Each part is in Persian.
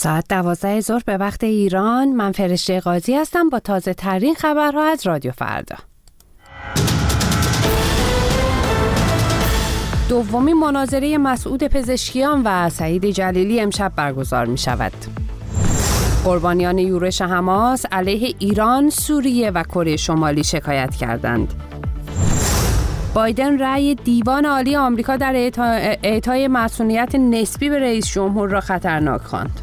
ساعت 12 ظهر به وقت ایران. من فرشته قاضی هستم با تازه ترین خبرها از رادیو فردا. دومین مناظره مسعود پزشکیان و سعید جلیلی امشب برگزار می شود. قربانیان یورش حماس علیه ایران، سوریه و کره شمالی شکایت کردند. بایدن رأی دیوان عالی آمریکا در اعطای مسئولیت نسبی به رئیس جمهور را خطرناک خواند.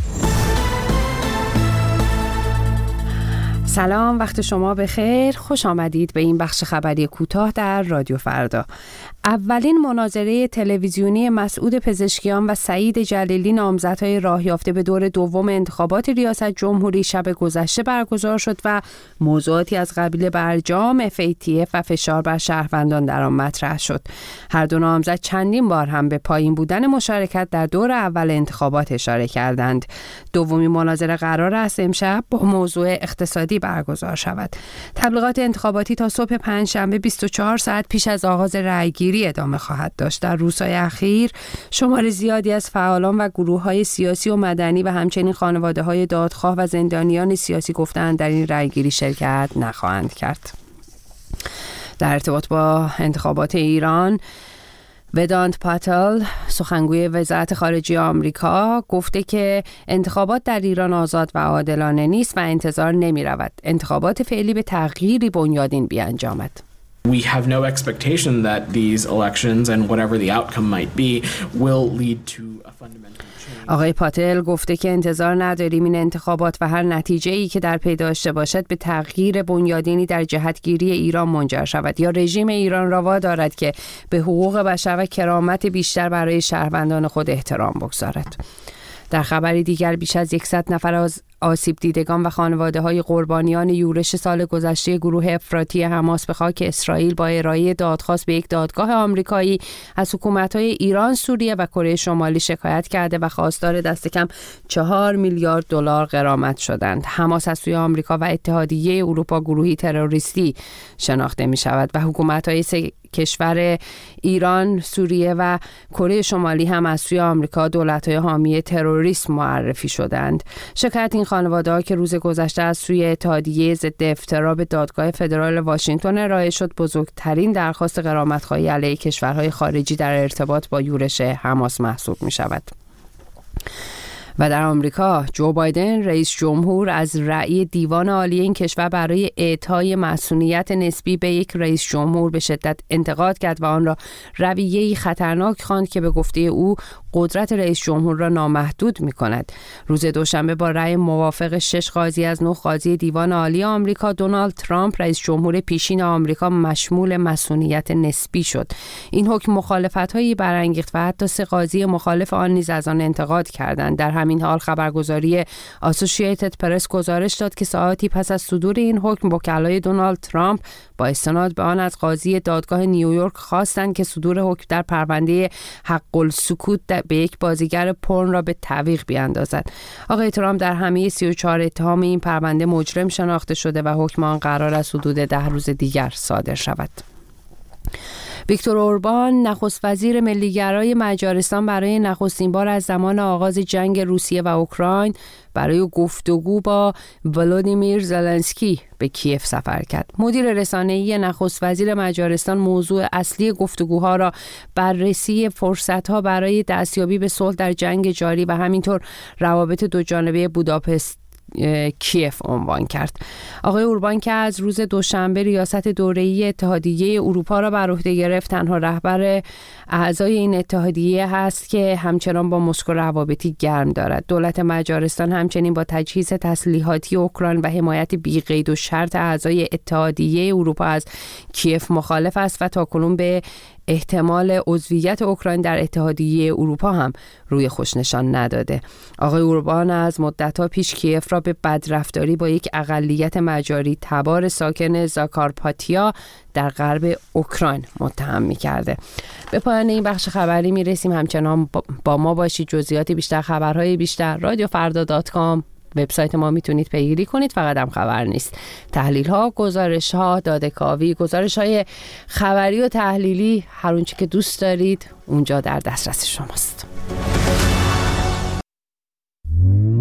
سلام، وقت شما بخیر. خوش آمدید به این بخش خبری کوتاه در رادیو فردا. اولین مناظره تلویزیونی مسعود پزشکیان و سعید جلیلی، نامزدهای راه یافته به دور دوم انتخابات ریاست جمهوری، شب گذشته برگزار شد و موضوعاتی از قبیل برجام، FATF و فشار بر شهروندان در آن مطرح شد. هر دو نامزد چندین بار هم به پایین بودن مشارکت در دور اول انتخابات اشاره کردند. دومین مناظره قرار است امشب با موضوع اقتصادی برگزار شود. تبلیغات انتخاباتی تا صبح پنجشنبه 24 ساعت پیش از آغاز رأیگیری ادامه خواهد داشت. در روزهای اخیر شمار زیادی از فعالان و گروه‌های سیاسی و مدنی و همچنین خانواده‌های دادخواه و زندانیان سیاسی گفتند در این رأیگیری شرکت نخواهند کرد. در ارتباط با انتخابات ایران، ودانت پاتل، سخنگوی وزارت خارجه آمریکا، گفته که انتخابات در ایران آزاد و عادلانه نیست و انتظار نمی‌رود انتخابات فعلی به تغییری بنیادین بیانجامد. We have no expectation that these elections and whatever the outcome might be will lead to a fundamental change. آقای پاتل گفته که انتظار نداریم این انتخابات و هر نتیجه‌ای که در پی داشته باشد به تغییر بنیادینی در جهتگیری ایران منجر شود یا رژیم ایران را وادارد که به حقوق بشر و کرامت بیشتر برای شهروندان خود احترام بگذارد. در خبری دیگر، بیش از 100 نفر از آسیب دیدگان و خانواده‌های قربانیان یورش سال گذشته گروه افراطی حماس به خاک اسرائیل با ارائه دادخواست به یک دادگاه آمریکایی از حکومت‌های ایران، سوریه و کره شمالی شکایت کرده و خواستار دست کم 4 میلیارد دلار غرامت شدند. حماس از سوی آمریکا و اتحادیه اروپا گروهی تروریستی شناخته می‌شود و حکومت‌های کشور ایران، سوریه و کره شمالی هم از سوی آمریکا دولت‌های حامی تروریسم معرفی شدند. شکایت این خانواده‌ها که روز گذشته از سوی اتحادیه ضد افترا به دادگاه فدرال واشنگتن ارائه شد، بزرگترین درخواست غرامت‌خواهی علیه کشورهای خارجی در ارتباط با یورش حماس محسوب می‌شود. و در آمریکا، جو بایدن رئیس جمهور از رأی دیوان عالی این کشور برای اعطای مسئولیت نسبی به یک رئیس جمهور به شدت انتقاد کرد و آن را رویه‌ای خطرناک خواند که به گفته او قدرت رئیس جمهور را نامحدود می‌کند. روز دوشنبه با رأی موافق 6 قاضی از 9 قاضی دیوان عالی آمریکا، دونالد ترامپ رئیس جمهور پیشین آمریکا مشمول مسئولیت نسبی شد. این حکم مخالفت‌هایی برانگیخت و حتی 3 قاضی مخالف آن نیز از آن انتقاد کردند. در همین حال خبرگزاری آسوشییتد پرس گزارش داد که ساعاتی پس از صدور این حکم، وکلای دونالد ترامپ با استناد به آن از قاضی دادگاه نیویورک خواستند که صدور حکم در پرونده حق السکوت به یک بازیگر پورن را به تعویق بیاندازد. آقای ترامپ در همه 34 اتهام این پرونده مجرم شناخته شده و حکم آن قرار است حدود 10 روز دیگر صادر شود. ویکتور اوربان، نخست وزیر ملیگرای مجارستان، برای نخستین بار از زمان آغاز جنگ روسیه و اوکراین برای گفتگو با ولودیمیر زلنسکی به کیف سفر کرد. مدیر رسانه‌ای نخست وزیر مجارستان موضوع اصلی گفتگوها را بررسی فرصت‌ها برای دستیابی به صلح در جنگ جاری و همینطور روابط دوجانبه بوداپست کیف عنوان کرد. آقای اوربان که از روز دوشنبه ریاست دوره‌ای اتحادیه اروپا را بر عهده گرفت، تنها رهبر اعضای این اتحادیه هست که همچنان با مسکو روابطی گرم دارد. دولت مجارستان همچنین با تجهیز تسلیحاتی اوکراین و حمایت بی قید و شرط اعضای اتحادیه اروپا از کیف مخالف است و تاکنون به احتمال عضویت اوکراین در اتحادیه اروپا هم روی خوش نشان نداده. آقای اوربان از مدت‌ها پیش کیف را به بدرفتاری با یک اقلیت مجاری تبار ساکن زاکارپاتیا در غرب اوکراین متهم می‌کرده. به پایان این بخش خبری می‌رسیم. همچنان با ما باشید. جزئیات بیشتر، خبرهای بیشتر، radiofarda.com وبسایت ما میتونید پیگیری کنید. فقط هم خبر نیست، تحلیل ها، گزارش ها، داده‌کاوی، گزارش های خبری و تحلیلی، هر اونچه که دوست دارید اونجا در دسترس شماست.